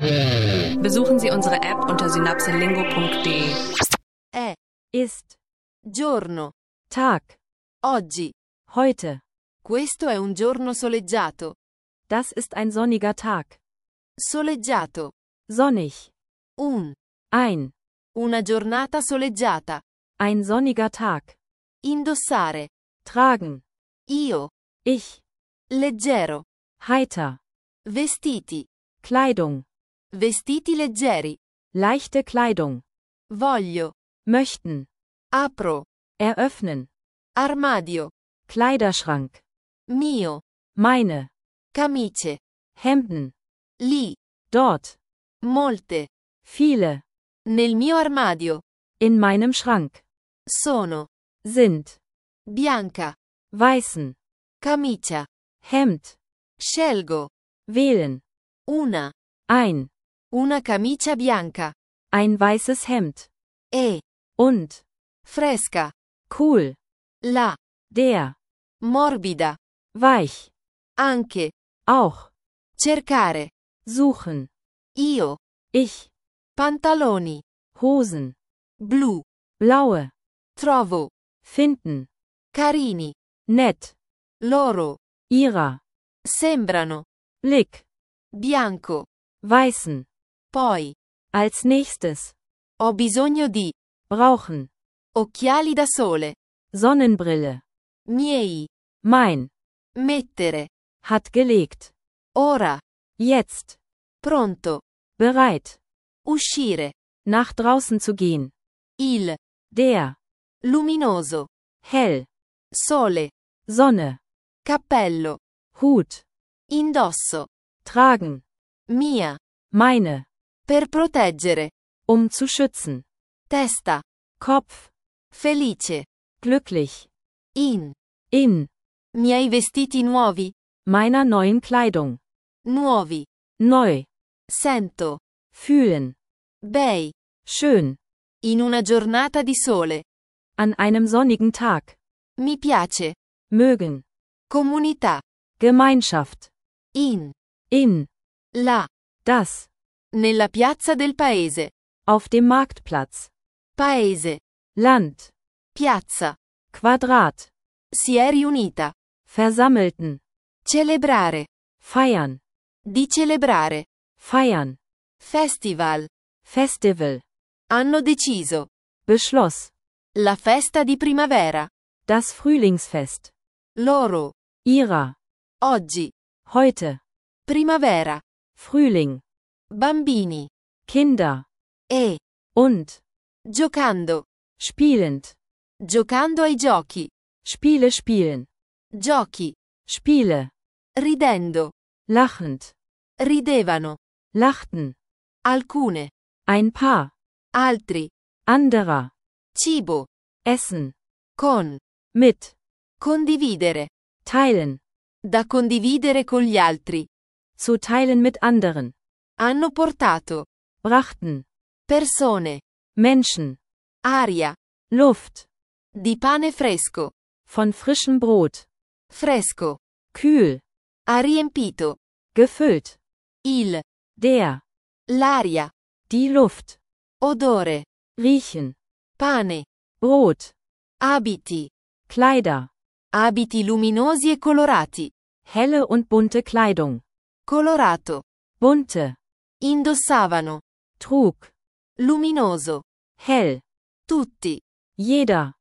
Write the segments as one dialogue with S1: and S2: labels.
S1: Besuchen Sie unsere App unter synapselingo.de.
S2: Ist.
S3: Giorno.
S2: Tag.
S3: Oggi.
S2: Heute.
S3: Questo è un giorno soleggiato.
S2: Das ist ein sonniger Tag.
S3: Soleggiato.
S2: Sonnig.
S3: Ein. Una giornata soleggiata.
S2: Ein sonniger Tag.
S3: Indossare.
S2: Tragen.
S3: Io.
S2: Ich.
S3: Leggero.
S2: Heiter.
S3: Vestiti.
S2: Kleidung.
S3: Vestiti leggeri.
S2: Leichte Kleidung.
S3: Voglio.
S2: Möchten.
S3: Apro.
S2: Eröffnen.
S3: Armadio.
S2: Kleiderschrank.
S3: Mio.
S2: Meine.
S3: Camicie.
S2: Hemden.
S3: Lì.
S2: Dort.
S3: Molte.
S2: Viele.
S3: Nel mio armadio.
S2: In meinem Schrank.
S3: Sono.
S2: Sind.
S3: Bianca.
S2: Weißen.
S3: Camicia.
S2: Hemd.
S3: Scelgo.
S2: Wählen.
S3: Una camicia bianca.
S2: Ein weißes Hemd.
S3: E.
S2: Und.
S3: Fresca.
S2: Cool.
S3: La.
S2: Der.
S3: Morbida.
S2: Weich.
S3: Anche.
S2: Auch.
S3: Cercare.
S2: Suchen.
S3: Io.
S2: Ich.
S3: Pantaloni.
S2: Hosen.
S3: Blu.
S2: Blaue.
S3: Trovo.
S2: Finden.
S3: Carini.
S2: Nett.
S3: Loro.
S2: Ihrer.
S3: Sembrano.
S2: Blick.
S3: Bianco.
S2: Weißen.
S3: Poi.
S2: Als nächstes.
S3: Ho bisogno di.
S2: Brauchen.
S3: Occhiali da sole.
S2: Sonnenbrille.
S3: Miei.
S2: Mein.
S3: Mettere.
S2: Hat gelegt.
S3: Ora.
S2: Jetzt.
S3: Pronto.
S2: Bereit.
S3: Uscire.
S2: Nach draußen zu gehen.
S3: Il.
S2: Der.
S3: Luminoso.
S2: Hell.
S3: Sole.
S2: Sonne.
S3: Cappello.
S2: Hut.
S3: Indosso.
S2: Tragen.
S3: Mia.
S2: Meine.
S3: Per proteggere.
S2: Zu schützen.
S3: Testa.
S2: Kopf.
S3: Felice.
S2: Glücklich.
S3: In. Miei vestiti nuovi.
S2: Meiner neuen Kleidung.
S3: Nuovi.
S2: Neu.
S3: Sento.
S2: Fühlen.
S3: Bei.
S2: Schön.
S3: In una giornata di sole.
S2: An einem sonnigen Tag.
S3: Mi piace.
S2: Mögen.
S3: Comunità.
S2: Gemeinschaft.
S3: In.
S2: La. Das.
S3: Nella piazza del paese.
S2: Auf dem Marktplatz.
S3: Paese.
S2: Land.
S3: Piazza.
S2: Quadrat.
S3: Si è riunita.
S2: Versammelten.
S3: Celebrare.
S2: Feiern.
S3: Di celebrare.
S2: Feiern.
S3: Festival.
S2: Festival.
S3: Hanno deciso.
S2: Beschloss.
S3: La festa di primavera.
S2: Das Frühlingsfest.
S3: Loro.
S2: Ihrer.
S3: Oggi.
S2: Heute.
S3: Primavera.
S2: Frühling.
S3: Bambini.
S2: Kinder.
S3: E.
S2: Und.
S3: Giocando.
S2: Spielend.
S3: Giocando ai giochi.
S2: Spiele spielen.
S3: Giochi.
S2: Spiele.
S3: Ridendo.
S2: Lachend.
S3: Ridevano.
S2: Lachten.
S3: Alcune.
S2: Ein paar.
S3: Altri.
S2: Anderer.
S3: Cibo.
S2: Essen.
S3: Con.
S2: Mit.
S3: Condividere.
S2: Teilen.
S3: Da condividere con gli altri.
S2: Zu teilen mit anderen.
S3: Hanno portato.
S2: Brachten.
S3: Persone.
S2: Menschen.
S3: Aria.
S2: Luft.
S3: Di pane fresco.
S2: Von frischem Brot.
S3: Fresco.
S2: Kühl.
S3: Ha riempito.
S2: Gefüllt.
S3: Il.
S2: Der.
S3: L'aria.
S2: Die Luft.
S3: Odore.
S2: Riechen.
S3: Pane.
S2: Brot.
S3: Abiti.
S2: Kleider.
S3: Abiti luminosi e colorati.
S2: Helle und bunte Kleidung.
S3: Colorato.
S2: Bunte.
S3: Indossavano.
S2: Trug.
S3: Luminoso.
S2: Hell.
S3: Tutti.
S2: Jeder.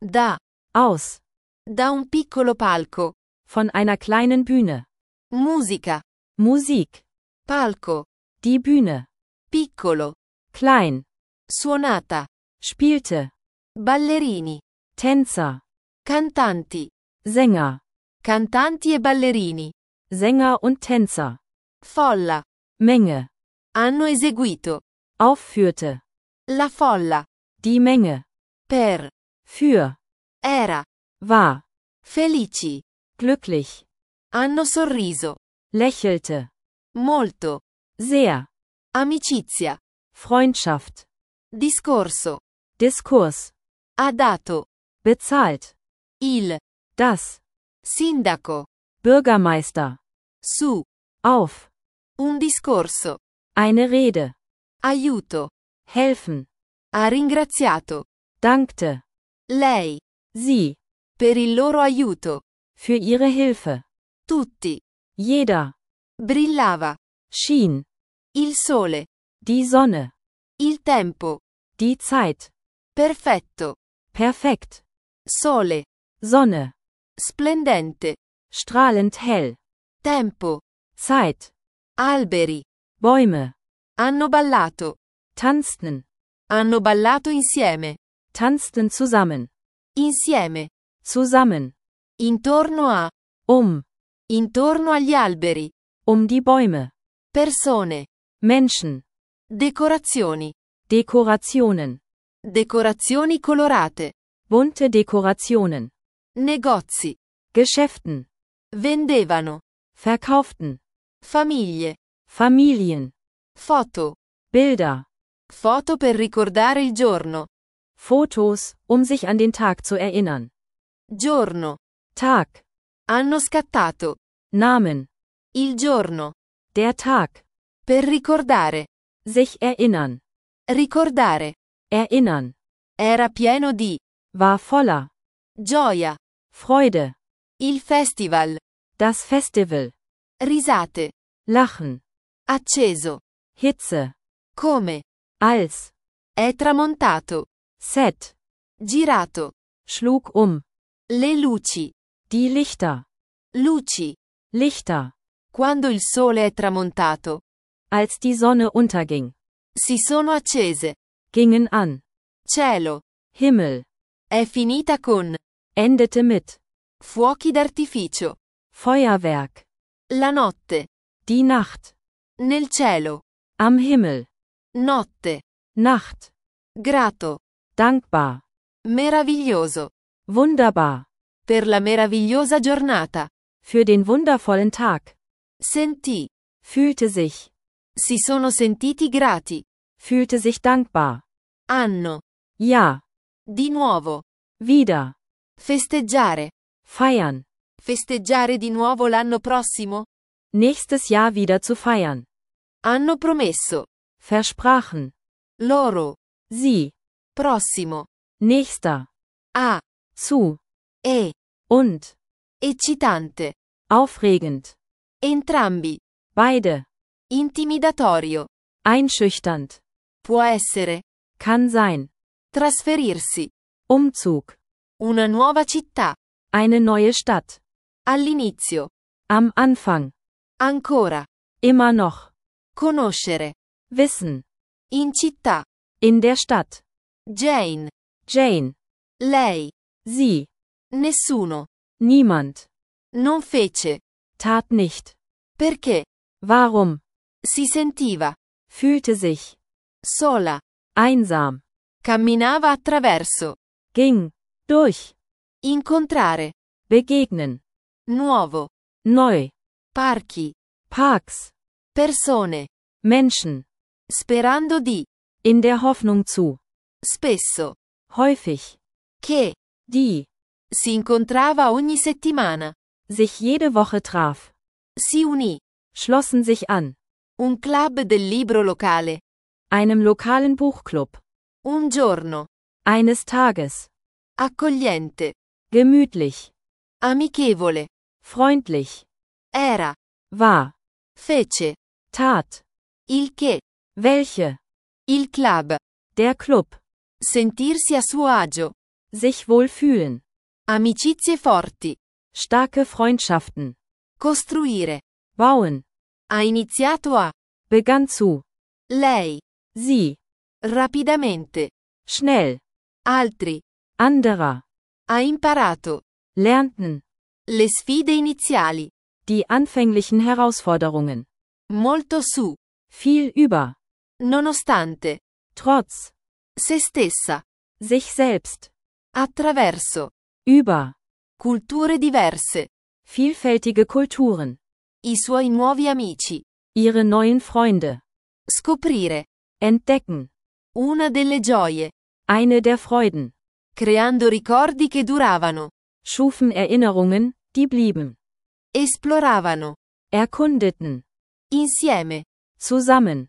S2: Aus.
S3: Da un piccolo palco.
S2: Von einer kleinen Bühne.
S3: Musica.
S2: Musik.
S3: Palco.
S2: Die Bühne.
S3: Piccolo.
S2: Klein.
S3: Suonata.
S2: Spielte.
S3: Ballerini.
S2: Tänzer.
S3: Cantanti.
S2: Sänger.
S3: Cantanti e ballerini.
S2: Sänger und Tänzer.
S3: Folla.
S2: Menge.
S3: Hanno eseguito.
S2: Aufführte.
S3: La folla.
S2: Die Menge.
S3: Per.
S2: Für.
S3: Era.
S2: War.
S3: Felici.
S2: Glücklich.
S3: Hanno sorriso.
S2: Lächelte.
S3: Molto.
S2: Sehr.
S3: Amicizia.
S2: Freundschaft.
S3: Discorso.
S2: Diskurs.
S3: Ha dato.
S2: Bezahlt.
S3: Il.
S2: Das.
S3: Sindaco.
S2: Bürgermeister.
S3: Su.
S2: Auf.
S3: Un discorso.
S2: Eine Rede.
S3: Aiuto.
S2: Helfen.
S3: Ha ringraziato.
S2: Dankte.
S3: Lei.
S2: Sie.
S3: Per il loro aiuto.
S2: Für ihre Hilfe.
S3: Tutti.
S2: Jeder.
S3: Brillava.
S2: Schien.
S3: Il sole.
S2: Die Sonne.
S3: Il tempo.
S2: Die Zeit.
S3: Perfetto.
S2: Perfekt.
S3: Sole.
S2: Sonne.
S3: Splendente.
S2: Strahlend hell.
S3: Tempo.
S2: Zeit.
S3: Alberi.
S2: Bäume.
S3: Hanno ballato.
S2: Tanzten.
S3: Hanno ballato insieme.
S2: Tanzten zusammen.
S3: Insieme.
S2: Zusammen.
S3: Intorno a. Intorno agli alberi.
S2: Die Bäume.
S3: Persone.
S2: Menschen.
S3: Decorazioni.
S2: Dekorationen.
S3: Decorazioni colorate.
S2: Bunte Dekorationen.
S3: Negozi.
S2: Geschäften.
S3: Vendevano.
S2: Verkauften.
S3: Famiglie.
S2: Familien.
S3: Foto.
S2: Bilder.
S3: Foto per ricordare il giorno.
S2: Fotos, sich an den Tag zu erinnern.
S3: Giorno.
S2: Tag.
S3: Hanno scattato.
S2: Namen.
S3: Il giorno.
S2: Der Tag.
S3: Per ricordare.
S2: Sich erinnern.
S3: Ricordare.
S2: Erinnern.
S3: Era pieno di.
S2: War voller.
S3: Gioia.
S2: Freude.
S3: Il festival.
S2: Das Festival.
S3: Risate.
S2: Lachen.
S3: Acceso.
S2: Hitze.
S3: Come.
S2: Als.
S3: È tramontato.
S2: Set.
S3: Girato.
S2: Schlug
S3: Le luci.
S2: Die Lichter.
S3: Luci.
S2: Lichter.
S3: Quando il sole è tramontato.
S2: Als die Sonne unterging.
S3: Si sono accese.
S2: Gingen an.
S3: Cielo.
S2: Himmel.
S3: È finita con.
S2: Endete mit.
S3: Fuochi d'artificio.
S2: Feuerwerk.
S3: La notte.
S2: Die Nacht.
S3: Nel cielo.
S2: Am Himmel.
S3: Notte.
S2: Nacht.
S3: Grato.
S2: Dankbar.
S3: Meraviglioso.
S2: Wunderbar.
S3: Per la meravigliosa giornata.
S2: Für den wundervollen Tag.
S3: Sentì.
S2: Fühlte sich.
S3: Si sono sentiti grati.
S2: Fühlte sich dankbar.
S3: Hanno.
S2: Ja.
S3: Di nuovo.
S2: Wieder.
S3: Festeggiare.
S2: Feiern.
S3: Festeggiare di nuovo l'anno prossimo?
S2: Nächstes Jahr wieder zu feiern.
S3: Hanno promesso.
S2: Versprachen.
S3: Loro.
S2: Sie.
S3: Prossimo.
S2: Nächster.
S3: A.
S2: Zu.
S3: E.
S2: Und.
S3: Eccitante.
S2: Aufregend.
S3: Entrambi.
S2: Beide.
S3: Intimidatorio.
S2: Einschüchternd.
S3: Può essere.
S2: Kann sein.
S3: Trasferirsi.
S2: Umzug.
S3: Una nuova città.
S2: Eine neue Stadt.
S3: All'inizio.
S2: Am Anfang.
S3: Ancora.
S2: Immer noch.
S3: Conoscere.
S2: Wissen.
S3: In città.
S2: In der Stadt.
S3: Jane.
S2: Jane.
S3: Lei.
S2: Sie.
S3: Nessuno.
S2: Niemand.
S3: Non fece.
S2: Tat nicht.
S3: Perché?
S2: Warum?
S3: Si sentiva.
S2: Fühlte sich.
S3: Sola.
S2: Einsam.
S3: Camminava attraverso.
S2: Ging. Durch.
S3: Incontrare.
S2: Begegnen.
S3: Nuovo.
S2: Neu.
S3: Parchi.
S2: Parks.
S3: Persone.
S2: Menschen.
S3: Sperando di.
S2: In der Hoffnung zu.
S3: Spesso.
S2: Häufig.
S3: Che.
S2: Die.
S3: Si incontrava ogni settimana.
S2: Sich jede Woche traf.
S3: Si unì.
S2: Schlossen sich an.
S3: Un club del libro locale.
S2: Einem lokalen Buchclub.
S3: Un giorno.
S2: Eines Tages.
S3: Accogliente.
S2: Gemütlich.
S3: Amichevole.
S2: Freundlich.
S3: Era.
S2: War.
S3: Fece.
S2: Tat.
S3: Il che.
S2: Welche.
S3: Il club.
S2: Der Club.
S3: Sentirsi a suo agio.
S2: Sich wohlfühlen.
S3: Amicizie forti.
S2: Starke Freundschaften.
S3: Costruire.
S2: Bauen.
S3: Ha iniziato a.
S2: Begann zu.
S3: Lei.
S2: Sie.
S3: Rapidamente.
S2: Schnell.
S3: Altri.
S2: Anderer.
S3: Ha imparato.
S2: Lernten.
S3: Le sfide iniziali.
S2: Die anfänglichen Herausforderungen.
S3: Molto su.
S2: Viel über.
S3: Nonostante.
S2: Trotz.
S3: Se stessa.
S2: Sich selbst.
S3: Attraverso.
S2: Über.
S3: Culture diverse.
S2: Vielfältige Kulturen.
S3: I suoi nuovi amici.
S2: Ihre neuen Freunde.
S3: Scoprire.
S2: Entdecken.
S3: Una delle gioie.
S2: Eine der Freuden.
S3: Creando ricordi che duravano.
S2: Schufen Erinnerungen, die blieben.
S3: Esploravano.
S2: Erkundeten.
S3: Insieme.
S2: Zusammen.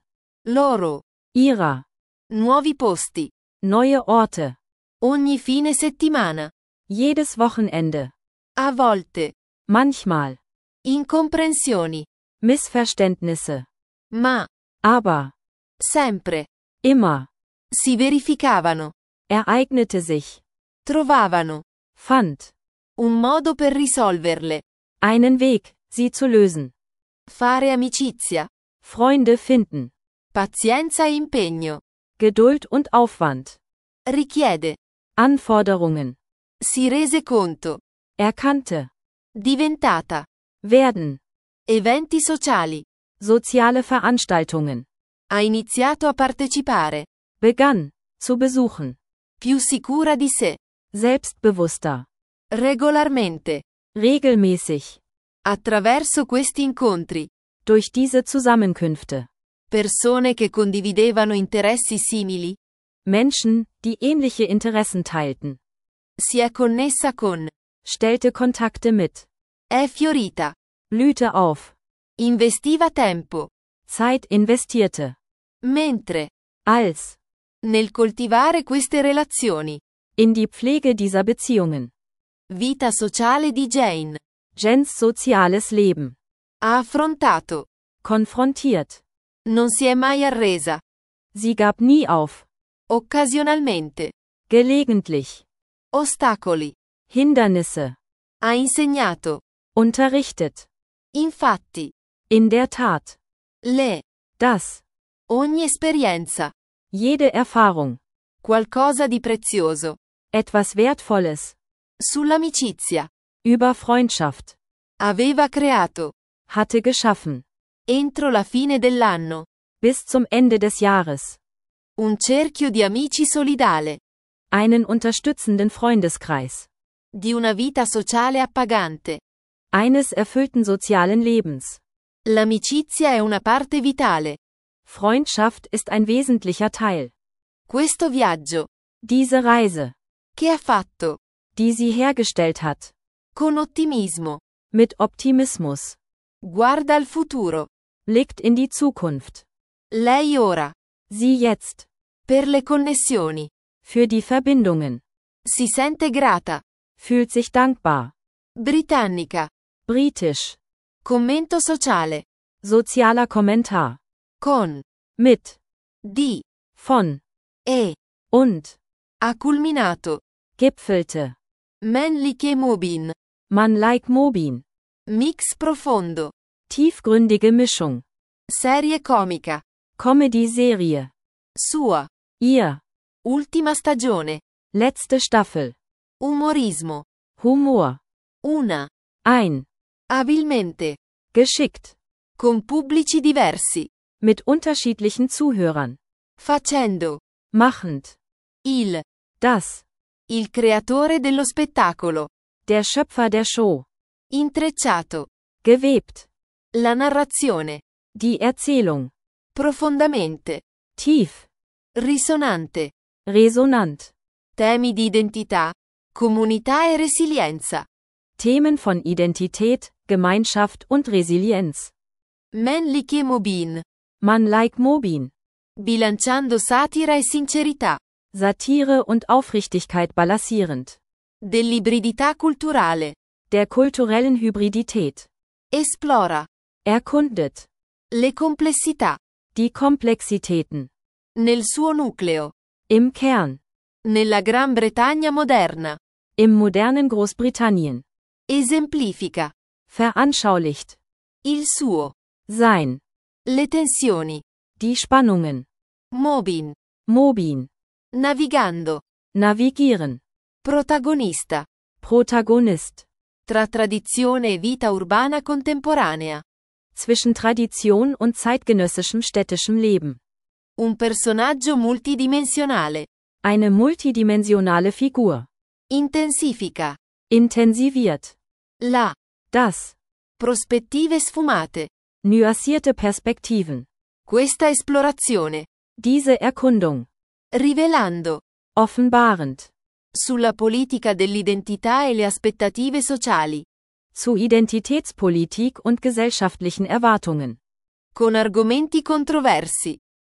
S3: loro,
S2: ihrer,
S3: nuovi posti,
S2: neue Orte,
S3: ogni fine settimana,
S2: jedes Wochenende,
S3: a volte,
S2: manchmal,
S3: incomprensioni,
S2: Missverständnisse,
S3: ma,
S2: aber,
S3: sempre,
S2: immer,
S3: si verificavano,
S2: ereignete sich,
S3: trovavano,
S2: fand,
S3: un modo per risolverle,
S2: einen Weg, sie zu lösen,
S3: fare amicizia,
S2: Freunde finden,
S3: pazienza e impegno,
S2: Geduld und Aufwand,
S3: richiede,
S2: Anforderungen,
S3: si rese conto,
S2: erkannte,
S3: diventata,
S2: werden,
S3: eventi sociali,
S2: soziale Veranstaltungen,
S3: ha iniziato a partecipare,
S2: begann, zu besuchen,
S3: più sicura di sé,
S2: selbstbewusster,
S3: regolarmente,
S2: regelmäßig,
S3: attraverso questi incontri,
S2: durch diese Zusammenkünfte,
S3: persone che condividevano interessi simili,
S2: Menschen, die ähnliche Interessen teilten,
S3: si è connessa con,
S2: stellte Kontakte mit,
S3: è fiorita,
S2: blühte auf,
S3: investiva tempo,
S2: Zeit investierte,
S3: mentre,
S2: als,
S3: nel coltivare queste relazioni,
S2: in die Pflege dieser Beziehungen,
S3: vita sociale di Jane,
S2: Jens soziales Leben,
S3: ha affrontato,
S2: konfrontiert,
S3: non si è mai arresa,
S2: sie gab nie auf,
S3: occasionalmente,
S2: gelegentlich,
S3: ostacoli,
S2: Hindernisse,
S3: ha insegnato,
S2: unterrichtet,
S3: infatti,
S2: in der Tat,
S3: le,
S2: das,
S3: ogni esperienza,
S2: jede Erfahrung,
S3: qualcosa di prezioso,
S2: etwas Wertvolles,
S3: sull'amicizia,
S2: über Freundschaft,
S3: aveva creato,
S2: hatte geschaffen,
S3: entro la fine dell'anno,
S2: bis zum Ende des Jahres,
S3: un cerchio di amici solidale,
S2: einen unterstützenden Freundeskreis,
S3: di una vita sociale appagante.
S2: eines erfüllten sozialen Lebens.
S3: L'amicizia è una parte vitale.
S2: Freundschaft ist ein wesentlicher Teil.
S3: Questo viaggio,
S2: Diese Reise,
S3: che ha fatto,
S2: die sie hergestellt hat,
S3: con ottimismo,
S2: mit Optimismus,
S3: guarda al futuro.
S2: blickt in die Zukunft.
S3: Lei ora,
S2: Sie jetzt,
S3: per le connessioni,
S2: für die Verbindungen,
S3: si sente grata.
S2: fühlt sich dankbar.
S3: Britannica.
S2: Britisch,
S3: Commento sociale.
S2: sozialer Kommentar.
S3: Con.
S2: Mit,
S3: Di.
S2: von,
S3: E.
S2: und,
S3: Ha culminato.
S2: gipfelte.
S3: Manly che Mobin.
S2: Man like Mobin.
S3: Mix profondo.
S2: Tiefgründige Mischung.
S3: Serie comica.
S2: Comedy-Serie.
S3: Sua.
S2: Ihr.
S3: Ultima stagione.
S2: Letzte Staffel.
S3: Umorismo.
S2: Humor.
S3: Una.
S2: Ein.
S3: Abilmente.
S2: Geschickt.
S3: Con pubblici diversi.
S2: Mit unterschiedlichen Zuhörern.
S3: Facendo.
S2: Machend.
S3: Il.
S2: Das.
S3: Il creatore dello spettacolo.
S2: Der Schöpfer der Show.
S3: Intrecciato.
S2: Gewebt.
S3: La narrazione.
S2: Die Erzählung.
S3: Profondamente.
S2: Tief.
S3: Risonante.
S2: Resonant.
S3: Temi di identità, comunità e resilienza.
S2: Themen von Identität, Gemeinschaft und Resilienz.
S3: Manly che Mobin.
S2: Man like Mobin.
S3: Bilanciando satira e sincerità.
S2: Satire und Aufrichtigkeit balancierend.
S3: Dell'ibridità culturale.
S2: Der kulturellen Hybridität.
S3: Esplora.
S2: Erkundet.
S3: Le complessità.
S2: Die Komplexitäten.
S3: Nel suo nucleo.
S2: Im Kern.
S3: Nella Gran Bretagna moderna.
S2: Im modernen Großbritannien.
S3: Esemplifica.
S2: Veranschaulicht.
S3: Il suo.
S2: Sein.
S3: Le tensioni.
S2: Die Spannungen.
S3: Mobin.
S2: Mobin.
S3: Navigando.
S2: Navigieren.
S3: Protagonista.
S2: Protagonist.
S3: Tra tradizione e vita urbana contemporanea.
S2: Zwischen Tradition und zeitgenössischem städtischem Leben.
S3: Un personaggio multidimensionale.
S2: Eine multidimensionale Figur.
S3: Intensifica.
S2: Intensiviert.
S3: La.
S2: Das.
S3: Prospettive sfumate.
S2: Nuancierte Perspektiven.
S3: Questa esplorazione.
S2: Diese Erkundung.
S3: Rivelando.
S2: Offenbarend.
S3: Sulla politica dell'identità e le aspettative sociali.
S2: Zu Identitätspolitik und gesellschaftlichen Erwartungen.
S3: Con argomenti controversi.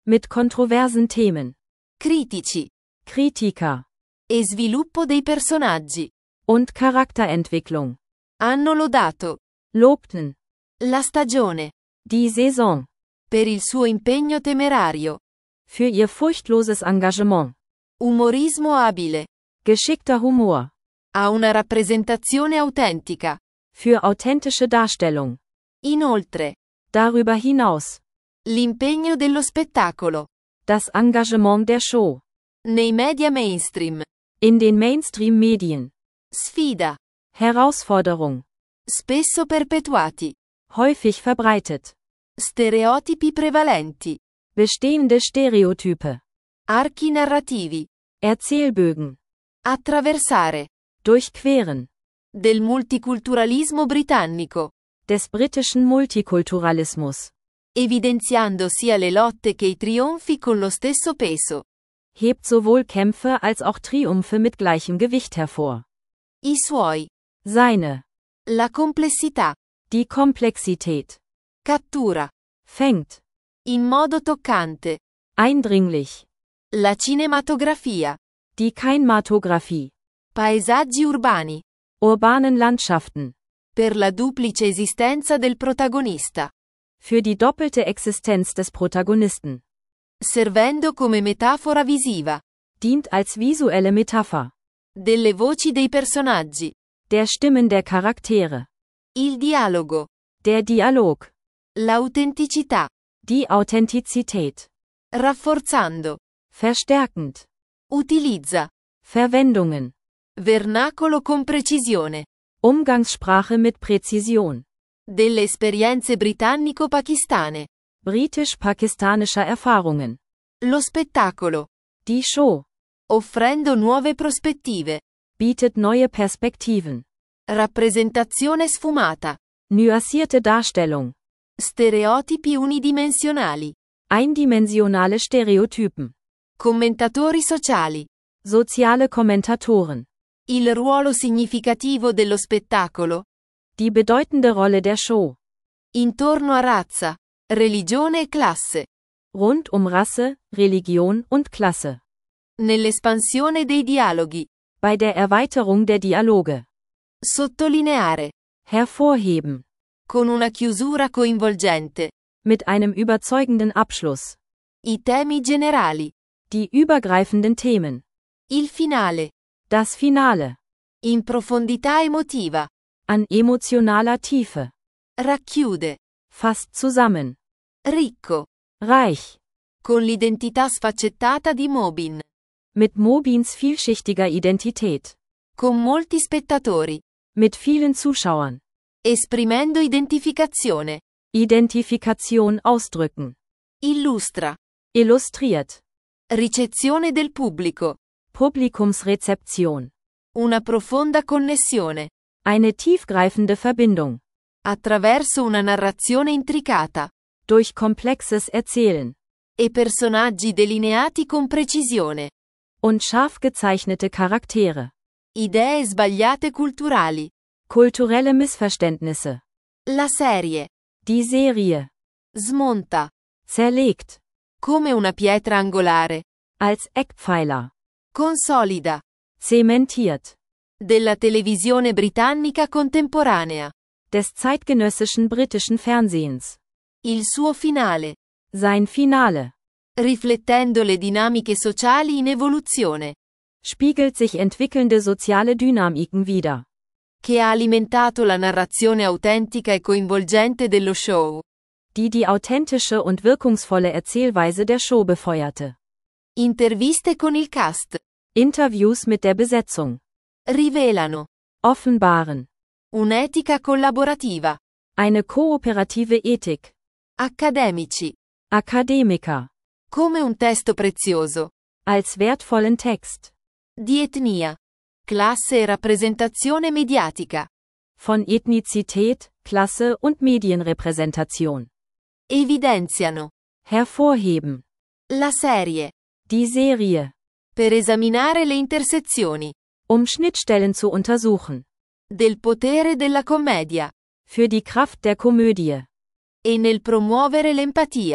S2: Mit kontroversen Themen.
S3: critici,
S2: Kritiker.
S3: e sviluppo dei personaggi.
S2: Und Charakterentwicklung.
S3: Hanno lodato
S2: Lobten.
S3: la stagione
S2: Die Saison.
S3: per il suo impegno temerario.
S2: Für ihr furchtloses Engagement.
S3: Umorismo abile.
S2: Geschickter Humor.
S3: Ha una rappresentazione autentica.
S2: Für authentische Darstellung.
S3: Inoltre,
S2: Darüber hinaus.
S3: l'impegno dello spettacolo.
S2: Das Engagement der Show.
S3: Nei media mainstream.
S2: In den Mainstream-Medien.
S3: Sfida.
S2: Herausforderung.
S3: Spesso perpetuati.
S2: Häufig verbreitet.
S3: Stereotipi prevalenti.
S2: Bestehende Stereotype.
S3: Archi narrativi.
S2: Erzählbögen.
S3: Attraversare.
S2: Durchqueren.
S3: Del multiculturalismo britannico.
S2: Des britischen Multikulturalismus.
S3: Evidenziando sia le lotte che i trionfi con lo stesso peso.
S2: Hebt sowohl Kämpfe als auch Triumphe mit gleichem Gewicht hervor.
S3: I suoi.
S2: Seine.
S3: La complessità.
S2: Die Komplexität.
S3: Cattura.
S2: Fängt.
S3: In modo toccante.
S2: Eindringlich.
S3: La cinematografia.
S2: Die Kinematographie.
S3: Paesaggi urbani.
S2: Urbanen Landschaften.
S3: Per la duplice esistenza del protagonista.
S2: Für die doppelte Existenz des Protagonisten.
S3: Servendo come metafora visiva.
S2: Dient als visuelle Metapher.
S3: Delle voci dei personaggi.
S2: Der Stimmen der Charaktere.
S3: Il dialogo.
S2: Der Dialog.
S3: L'autenticità.
S2: Die Authentizität.
S3: Rafforzando.
S2: Verstärkend.
S3: Utilizza.
S2: Verwendungen.
S3: Vernacolo con precisione.
S2: Umgangssprache mit Präzision.
S3: Delle esperienze britannico-pakistane.
S2: Britisch-pakistanischer Erfahrungen.
S3: Lo spettacolo.
S2: Die Show.
S3: Offrendo nuove prospettive.
S2: Bietet neue Perspektiven.
S3: Rappresentazione sfumata.
S2: Nuancierte Darstellung.
S3: Stereotipi unidimensionali.
S2: Eindimensionale Stereotypen.
S3: Commentatori sociali.
S2: Soziale Kommentatoren.
S3: Il ruolo significativo dello spettacolo.
S2: Die bedeutende Rolle der Show.
S3: Intorno a razza, religione e classe.
S2: Rund um Rasse, Religion und Klasse.
S3: Nell'espansione dei dialoghi.
S2: Bei der Erweiterung der Dialoge.
S3: Sottolineare.
S2: Hervorheben.
S3: Con una chiusura coinvolgente.
S2: Mit einem überzeugenden Abschluss.
S3: I temi generali.
S2: Die übergreifenden Themen.
S3: Il finale.
S2: Das Finale.
S3: In profondità emotiva.
S2: An emotionaler Tiefe.
S3: Racchiude.
S2: Fasst zusammen.
S3: Ricco.
S2: Reich.
S3: Con l'identità sfaccettata di Mobin.
S2: Mit Mobins vielschichtiger Identität.
S3: Con molti spettatori.
S2: Mit vielen Zuschauern.
S3: Esprimendo identificazione.
S2: Identifikation ausdrücken.
S3: Illustra.
S2: Illustriert.
S3: Ricezione del pubblico.
S2: Publikumsrezeption.
S3: Una profonda connessione.
S2: Eine tiefgreifende Verbindung.
S3: Attraverso una narrazione intricata.
S2: Durch komplexes Erzählen.
S3: E personaggi delineati con precisione.
S2: Und scharf gezeichnete Charaktere.
S3: Idee sbagliate culturali.
S2: Kulturelle Missverständnisse.
S3: La serie.
S2: Die Serie.
S3: Smonta.
S2: Zerlegt.
S3: Come una pietra angolare.
S2: Als Eckpfeiler.
S3: Consolida.
S2: Zementiert.
S3: Della televisione britannica contemporanea.
S2: Des zeitgenössischen britischen Fernsehens.
S3: Il suo finale.
S2: Sein Finale.
S3: Riflettendo le dinamiche sociali in evoluzione.
S2: Spiegelt sich entwickelnde soziale Dynamiken wider.
S3: Che ha alimentato la narrazione autentica e coinvolgente dello show.
S2: Die authentische und wirkungsvolle Erzählweise der Show befeuerte.
S3: Interviste con il cast.
S2: Interviews mit der Besetzung.
S3: Rivelano.
S2: Offenbaren.
S3: Un'etica collaborativa.
S2: Eine kooperative Ethik.
S3: Accademici.
S2: Akademiker.
S3: Come un testo prezioso.
S2: Als wertvollen Text.
S3: Di etnia. Classe e rappresentazione mediatica.
S2: Von Ethnizität, Klasse und Medienrepräsentation.
S3: Evidenziano.
S2: Hervorheben.
S3: La serie.
S2: Die Serie.
S3: Per esaminare le intersezioni.
S2: Schnittstellen zu untersuchen.
S3: Del potere della commedia.
S2: Für die Kraft der Komödie.
S3: E nel promuovere l'empatia.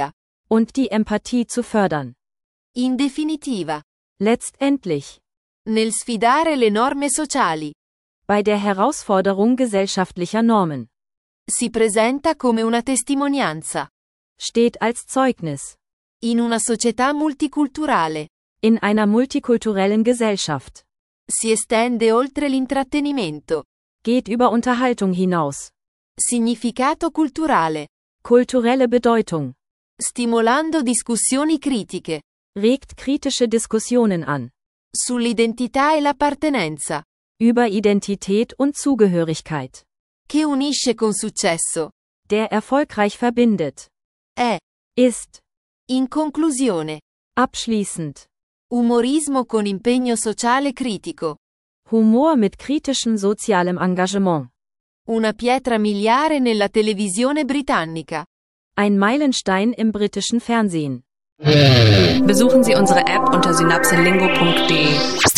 S2: und die Empathie zu fördern.
S3: In definitiva,
S2: Letztendlich,
S3: nel sfidare le norme sociali,
S2: bei der Herausforderung gesellschaftlicher Normen,
S3: si presenta come una testimonianza.
S2: steht als Zeugnis,
S3: In una società multiculturale,
S2: in einer multikulturellen Gesellschaft,
S3: si estende oltre l'intrattenimento.
S2: geht über Unterhaltung hinaus,
S3: Significato culturale,
S2: kulturelle Bedeutung,
S3: stimolando discussioni critiche
S2: regt kritische Diskussionen an,
S3: sull'identità e l'appartenenza,
S2: über Identität und Zugehörigkeit,
S3: che unisce con successo.
S2: der erfolgreich verbindet,
S3: È,
S2: ist,
S3: in conclusione,
S2: abschließend,
S3: umorismo con impegno sociale critico,
S2: Humor mit kritischem sozialem Engagement,
S3: una pietra miliare nella televisione britannica.
S2: ein Meilenstein im britischen Fernsehen.
S1: Besuchen Sie unsere App unter synapselingo.de.